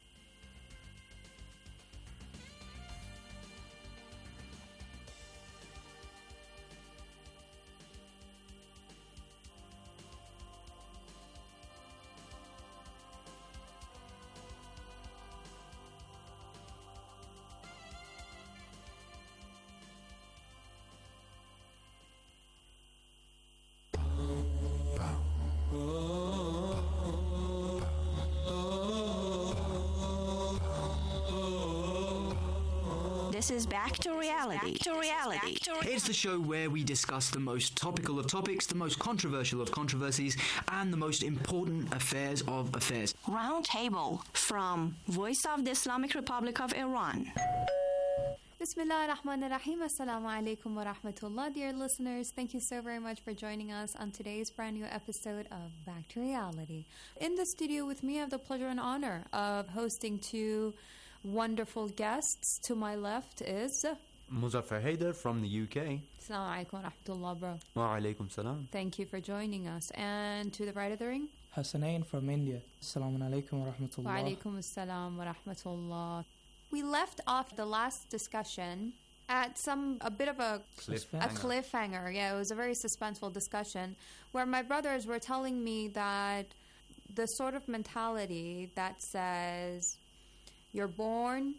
This is Back to Reality. Back to reality. Back to re- it's the show where we discuss the most topical of topics, the most controversial of controversies, and the most important affairs of affairs. Roundtable from Voice of the Islamic Republic of Iran. Bismillah ar-Rahman ar-Rahim. Assalamu alaikum wa rahmatullah. Dear listeners, thank you so very much for joining us on today's brand new episode of Back to Reality. In the studio with me, I have the pleasure and honor of hosting two wonderful guests. To my left is Muzaffar Haider from the U K. Assalamu alaikum wa rahmatullah, bro. Wa alaikum salam. Thank you for joining us. And to the right of the ring, Hassanain from India. Assalamu alaikum wa rahmatullah. Wa alaikum assalam wa rahmatullah. We left off the last discussion at some a bit of a cliffhanger. a cliffhanger. Yeah, it was a very suspenseful discussion where my brothers were telling me that the sort of mentality that says you're born,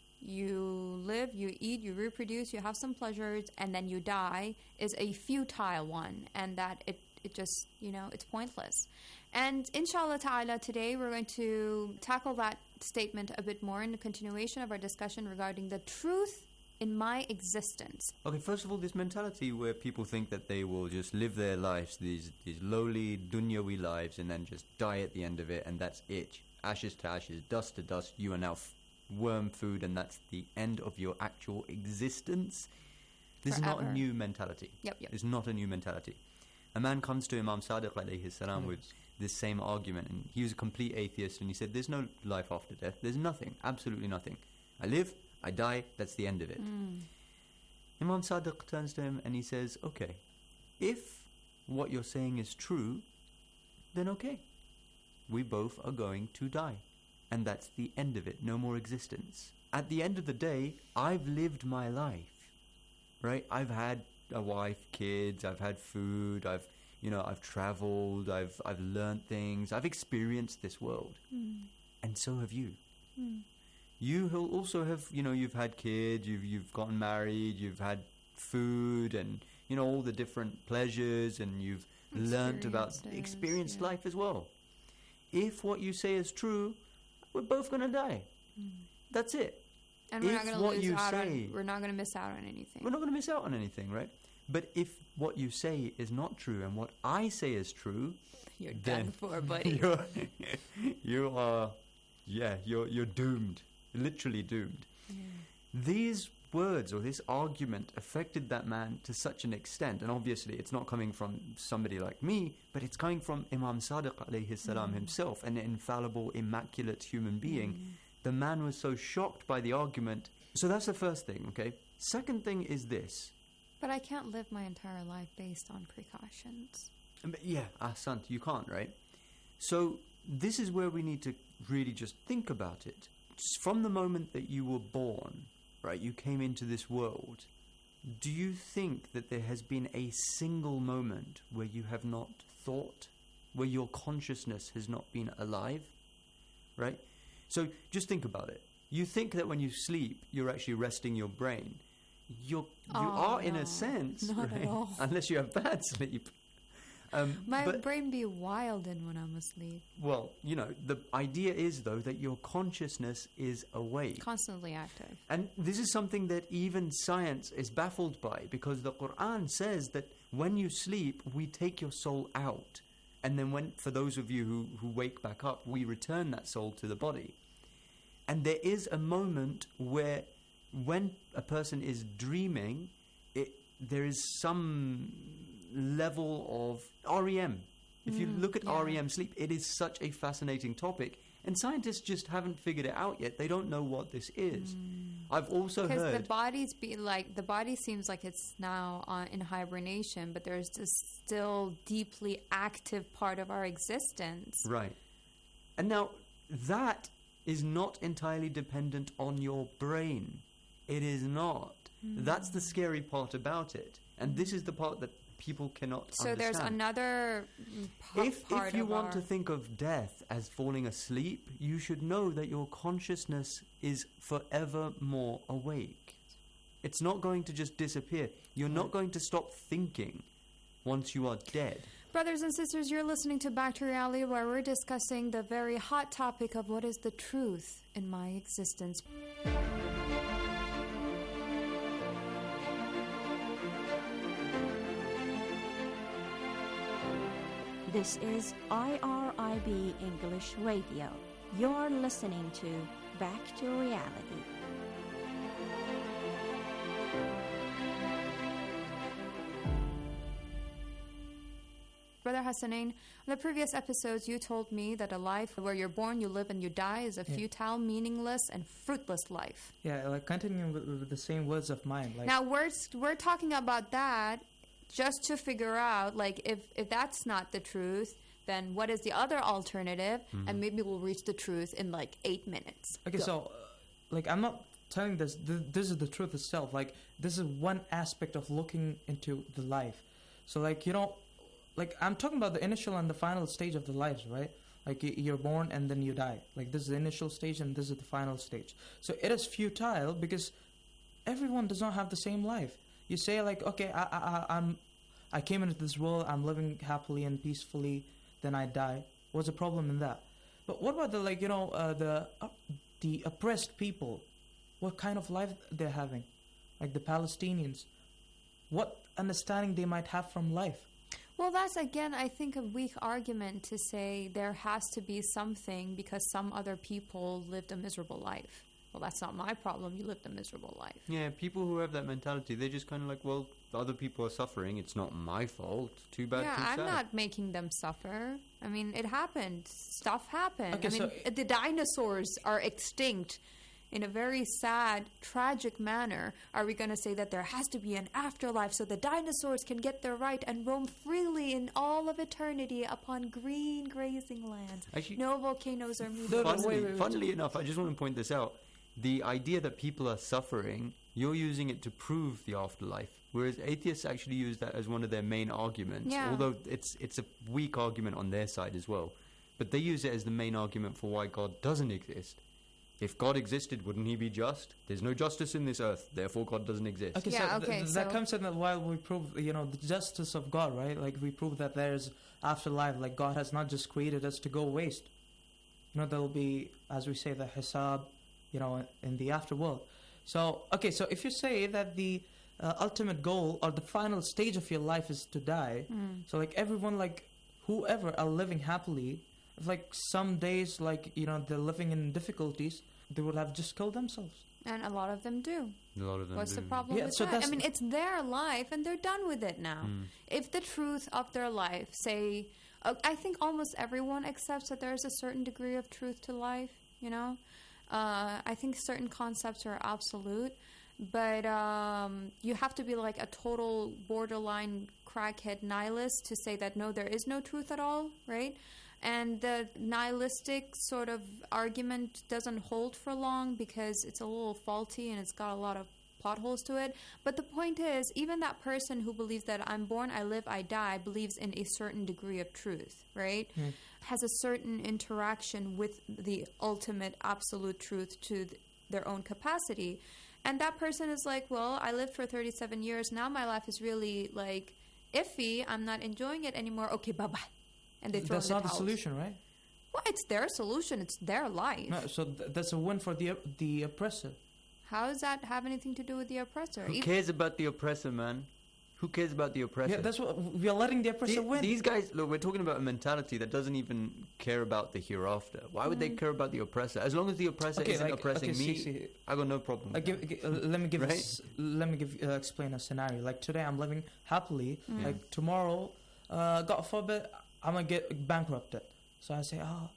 you live, you eat, you reproduce, you have some pleasures, and then you die is a futile one, and that it, it just, you know, it's pointless. And inshallah ta'ala, today we're going to tackle that statement a bit more in the continuation of our discussion regarding the truth in my existence. Okay, first of all, this mentality where people think that they will just live their lives, these, these lowly dunyawi lives, and then just die at the end of it, and that's it. Ashes to ashes, dust to dust, you are now f- worm food, and that's the end of your actual existence. This Forever. is not a new mentality. Yep, yep. It's not a new mentality. A man comes to Imam Sadiq alayhi salam with this same argument, and he was a complete atheist, and he said, there's no life after death. There's nothing, absolutely nothing. I live, I die, that's the end of it. Mm. Imam Sadiq turns to him and he says, okay, if what you're saying is true, then okay. We both are going to die. And that's the end of it. No more existence. At the end of the day, I've lived my life. Right? I've had a wife, kids, I've had food, I've, you know, I've traveled, I've I've learned things, I've experienced this world. Mm. And so have you. Mm. you will also have, you know, you've had kids, you've you've gotten married, you've had food, and you know all the different pleasures, and you've learnt about experienced yeah. life as well. If what you say is true, we're both going to die. Mm. That's it. And we're if not going to what lose you out say, on, we're not going to miss out on anything. We're not going to miss out on anything, right? But if what you say is not true and what I say is true, you're then done for, buddy. You're, you are, yeah, you're you're doomed, literally doomed. Yeah. These words or this argument affected that man to such an extent, and obviously it's not coming from somebody like me, but it's coming from Imam Sadiq alayhi salam mm. himself, an infallible, immaculate human being. Mm. The man was so shocked by the argument. So that's the first thing, okay? Second thing is this. But I can't live my entire life based on precautions. But yeah, ahsant, you can't, right? So this is where we need to really just think about it. Just from the moment that you were born, right, you came into this world, do you think that there has been a single moment where you have not thought, where your consciousness has not been alive, right? So just think about it. You think that when you sleep, you're actually resting your brain. You're, you oh, are, in no, a sense, not right? at all. Unless you have bad sleep. Um, My but, brain be wildin' when I'm asleep. Well, you know, the idea is, though, that your consciousness is awake. Constantly active. And this is something that even science is baffled by, because the Quran says that when you sleep, we take your soul out. And then when, for those of you who, who wake back up, we return that soul to the body. And there is a moment where when a person is dreaming, it, there is some level of R E M. If mm, you look at yeah. R E M sleep, it is such a fascinating topic. And scientists just haven't figured it out yet. They don't know what this is. Mm. I've also heard... Because the body's be like, the body seems like it's now uh, in hibernation, but there's this still deeply active part of our existence. Right. And now, that is not entirely dependent on your brain. It is not. Mm. That's the scary part about it. And this is the part that people cannot so understand. There's another p- if, part if you of want our... to think of death as falling asleep, you should know that your consciousness is forevermore awake. It's not going to just disappear. You're right. not going to stop thinking once you are dead. Brothers and sisters, you're listening to Back to Reality, where we're discussing the very hot topic of what is the truth in my existence. This is I R I B English Radio. You're listening to Back to Reality. Brother Hassanain, in the previous episodes you told me that a life where you're born, you live and you die is a yeah. futile, meaningless, and fruitless life. Yeah, like continuing with, with the same words of mine. Like now we're, we're talking about that just to figure out, like, if, if that's not the truth, then what is the other alternative? Mm-hmm. And maybe we'll reach the truth in, like, eight minutes. Okay, Go. so, uh, like, I'm not telling this. Th- this is the truth itself. Like, this is one aspect of looking into the life. So, like, you know, like, I'm talking about the initial and the final stage of the lives, right? Like, you're born and then you die. Like, this is the initial stage and this is the final stage. So, it is futile because everyone does not have the same life. You say, like, okay, I, I, I'm, I came into this world, I'm living happily and peacefully, then I die. What's the problem in that? But what about the, like, you know, uh, the uh, the oppressed people? What kind of life they're having? Like the Palestinians. What understanding they might have from life? Well, that's, again, I think, a weak argument to say there has to be something because some other people lived a miserable life. Well, that's not my problem. You lived a miserable life. Yeah, people who have that mentality, they're just kind of like, well, other people are suffering. It's not my fault. Too bad, yeah, too sad. I'm not making them suffer. I mean, it happened. Stuff happened. Okay, I mean, so the dinosaurs are extinct in a very sad, tragic manner. Are we going to say that there has to be an afterlife so the dinosaurs can get their right and roam freely in all of eternity upon green grazing lands? Actually, no volcanoes are moving. Funnily, wait, wait, wait. funnily enough, I just want to point this out. The idea that people are suffering, you're using it to prove the afterlife, whereas atheists actually use that as one of their main arguments, yeah. although it's it's a weak argument on their side as well. But they use it as the main argument for why God doesn't exist. If God existed, wouldn't he be just? There's no justice in this earth, therefore God doesn't exist. Okay, Yeah, so okay, th- so- that comes in that while we prove, you know, the justice of God, right? Like we prove that there's afterlife. Like God has not just created us to go waste. You know, there'll be, as we say, the hisab, you know, in the afterworld. So, okay, so if you say that the uh, ultimate goal or the final stage of your life is to die, Mm. so like everyone, like whoever are living happily, if like some days, like, you know, they're living in difficulties, they would have just killed themselves. And a lot of them do. A lot of them What's do. the problem Yeah, with so that? I that's- mean, it's their life and they're done with it now. Mm. If the truth of their life, say, uh, I think almost everyone accepts that there's a certain degree of truth to life, you know? Uh, I think certain concepts are absolute, but um, you have to be like a total borderline crackhead nihilist to say that no, there is no truth at all, right? And the nihilistic sort of argument doesn't hold for long because it's a little faulty and it's got a lot of potholes to it. But the point is, even that person who believes that I'm born, I live, I die, believes in a certain degree of truth, right? Mm. Has a certain interaction with the ultimate absolute truth to th- their own capacity. And that person is like, well, I lived for thirty-seven years. Now my life is really like iffy. I'm not enjoying it anymore. Okay, bye-bye. And they throw That's in not the the towels. solution, right? Well, it's their solution. It's their life. No, so th- that's a win for the the oppressor. How does that have anything to do with the oppressor? Who If- cares about the oppressor, man? Who cares about the oppressor? Yeah, that's what we are letting the oppressor The- win. These guys, look, we're talking about a mentality that doesn't even care about the hereafter. Why would they Mm. care about the oppressor? As long as the oppressor Okay, isn't like, oppressing okay, me, see, see. I got no problem. Uh, give, gi- uh, let me give Right? us, let me give uh, explain a scenario. Like today, I'm living happily. Mm. Like tomorrow, uh, God forbid, I'm gonna get bankrupted. So I say, oh,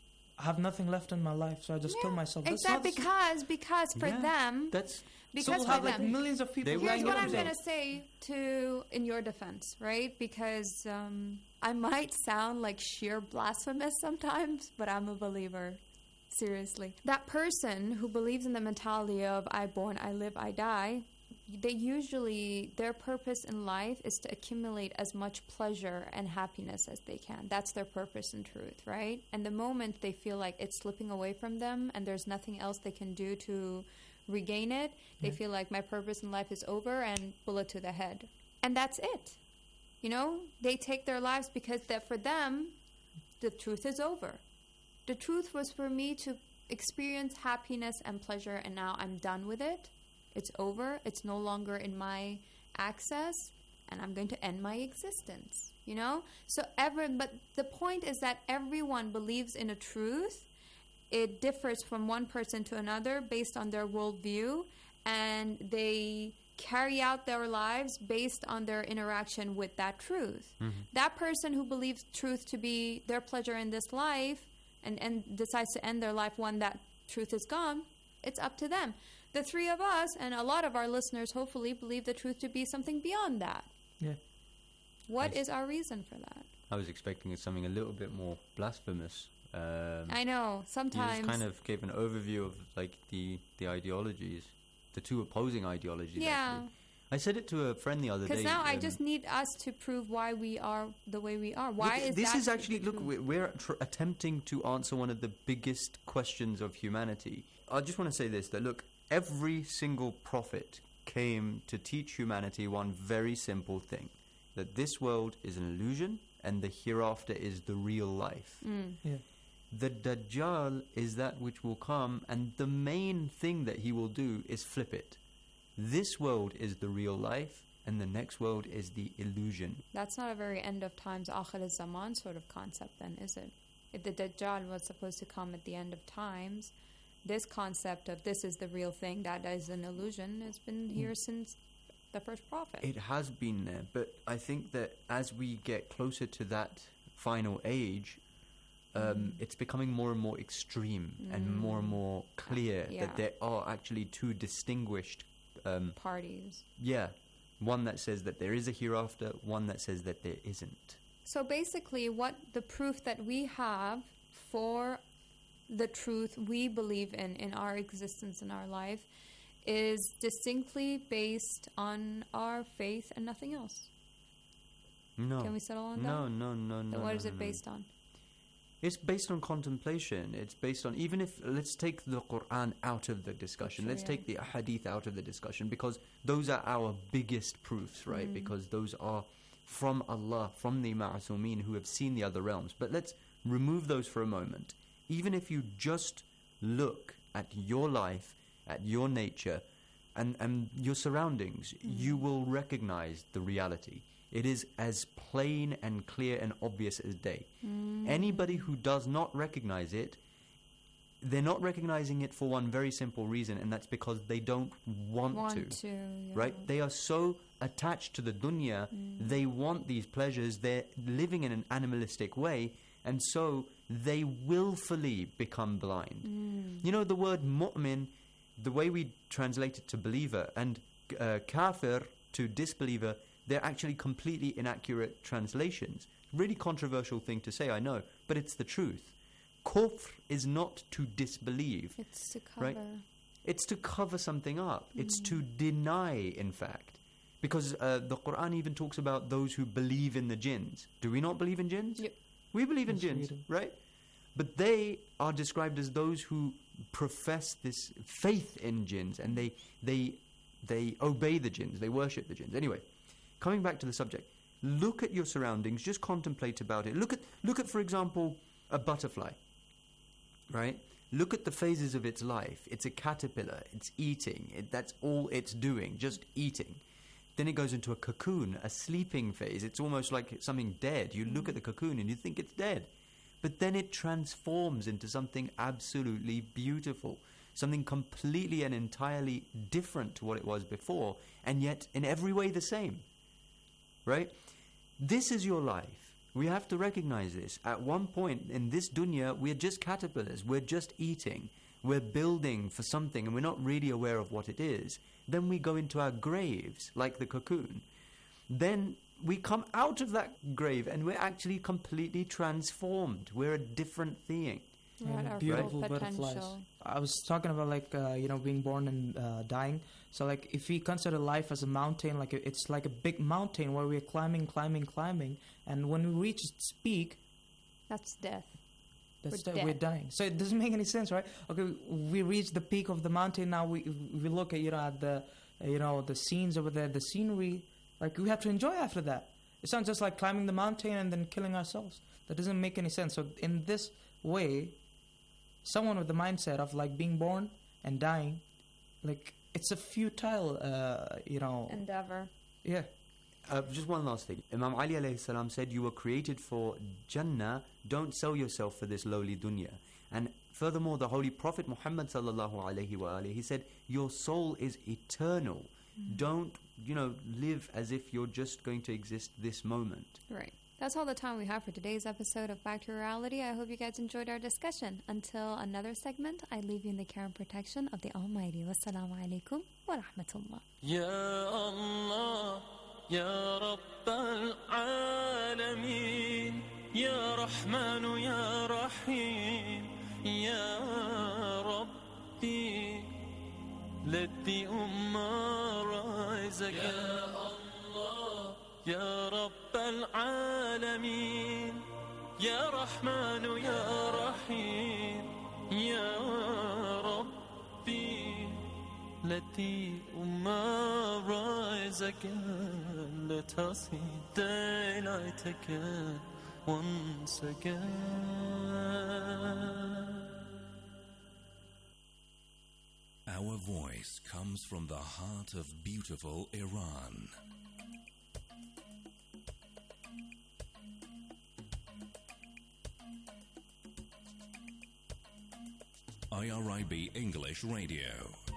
I have nothing left in my life, so I just kill myself. That's not Exactly, the- because because for Yeah, them, that's because so we'll for have like them, millions of people. They will here's dying what every I'm day. gonna say to in your defense, right? Because um, I might sound like sheer blasphemous sometimes, but I'm a believer. Seriously, that person who believes in the mentality of "I born, I live, I die," they usually their purpose in life is to accumulate as much pleasure and happiness as they can. That's their purpose in truth, right? And the moment they feel like it's slipping away from them and there's nothing else they can do to regain it, they Yeah. feel like my purpose in life is over and bullet to the head. And that's it. You know, they take their lives because that for them, the truth is over. The truth was for me to experience happiness and pleasure, and now I'm done with it. It's over. It's no longer in my access, and I'm going to end my existence. You know? So ever, but the point is that everyone believes in a truth. It differs from one person to another based on their worldview, and they carry out their lives based on their interaction with that truth. Mhm. That person who believes truth to be their pleasure in this life and, and decides to end their life when that truth is gone, it's up to them. The three of us, and a lot of our listeners hopefully, believe the truth to be something beyond that. Yeah. What I is our reason for that? I was expecting something a little bit more blasphemous. Um, I know, You sometimes... just kind of gave an overview of like the, the ideologies, the two opposing ideologies. Yeah. Actually. I said it to a friend the other day. Because now I um, just need us to prove why we are the way we are. Why look, is this that is actually the look truth? we're, we're tr- attempting to answer one of the biggest questions of humanity. I just want to say this, that look, every single prophet came to teach humanity one very simple thing, that this world is an illusion and the hereafter is the real life. Mm. Yeah. The Dajjal is that which will come, and the main thing that he will do is flip it. This world is the real life, and the next world is the illusion. That's not a very end of times, Akhir al-Zaman sort of concept then, is it? If the Dajjal was supposed to come at the end of times, this concept of this is the real thing, that is an illusion, has been here since the first prophet. It has been there, but I think that as we get closer to that final age, um, Mm. it's becoming more and more extreme and Mm. more and more clear Yeah. that there are actually two distinguished um, Parties. yeah, one that says that there is a hereafter, one that says that there isn't. So basically, what the proof that we have for the truth we believe in in our existence in our life is distinctly based on our faith and nothing else. No. Can we settle on no, that? No, no, no, Then no. what no, is it no. based on? It's based on contemplation. It's based on, even if, let's take the Quran out of the discussion. Sure, let's yeah. take the hadith out of the discussion, because those are our biggest proofs, right? Mm. Because those are from Allah, from the Ma'asumeen who have seen the other realms. But let's remove those for a moment. Even if you just look at your life, at your nature, and, and your surroundings, mm. you will recognize the reality. It is as plain and clear and obvious as day. Mm. Anybody who does not recognize it, they're not recognizing it for one very simple reason, and that's because they don't want, Want to. to, yeah. Right? They are so attached to the dunya, Mm. they want these pleasures, they're living in an animalistic way, and so they willfully become blind. Mm. You know, the word mu'min, the way we translate it to believer, and uh, kafir to disbeliever, they're actually completely inaccurate translations. Really controversial thing to say, I know, but it's the truth. Kufr is not to disbelieve. It's to cover. Right? It's to cover something up. Mm. It's to deny, in fact. Because uh, the Quran even talks about those who believe in the jinns. Do we not believe in jinns? Yep. We believe in Yes, jinns, we do. right? But they are described as those who profess this faith in jinns, and they they they obey the jinns, they worship the jinns. Anyway, coming back to the subject, look at your surroundings, just contemplate about it. Look at look at, for example, a butterfly, right? Look at the phases of its life. It's a caterpillar, it's eating, it, that's all it's doing, just eating. Then it goes into a cocoon, a sleeping phase. It's almost like something dead. You look at the cocoon and you think it's dead. But then it transforms into something absolutely beautiful, something completely and entirely different to what it was before, and yet in every way the same. Right? This is your life. We have to recognize this. At one point in this dunya, we're just caterpillars. We're just eating. We're building for something, and we're not really aware of what it is. Then we go into our graves, like the cocoon. Then we come out of that grave, and we're actually completely transformed. We're a different thing. We're at our Beautiful full butterflies. potential. I was talking about like uh, you know being born and uh, dying. So like if we consider life as a mountain, like it's like a big mountain where we're climbing, climbing, climbing, and when we reach its peak, That's death. that's We're the- we're dead. dying. So it doesn't make any sense, right? Okay, we reach the peak of the mountain. Now we we look at you know at the uh, you know the scenes over there, the scenery. Like we have to enjoy after that. It's not just like climbing the mountain and then killing ourselves. That doesn't make any sense. So in this way, someone with the mindset of like being born and dying, like it's a futile, uh, you know. Endeavor. Yeah. Uh, just one last thing. Imam Ali alayhi salam said, you were created for Jannah, don't sell yourself for this lowly dunya. And furthermore, the Holy Prophet Muhammad sallallahu alayhi wa alayhi, he said, your soul is eternal. Mm. Don't, you know, live as if you're just going to exist this moment. Right. That's all the time we have for today's episode of Back to Reality. I hope you guys enjoyed our discussion. Until another segment, I leave you in the care and protection of the Almighty. Wassalamu alaikum wa rahmatullah. يا الله يا رب العالمين يا رحمن يا رحيم يا ربي let the ummah rise again يا الله يا رب العالمين يا رحمن يا رحيم يا ربي let the ummah rise again. Let us see daylight again, once again. Our voice comes from the heart of beautiful Iran. I R I B English Radio.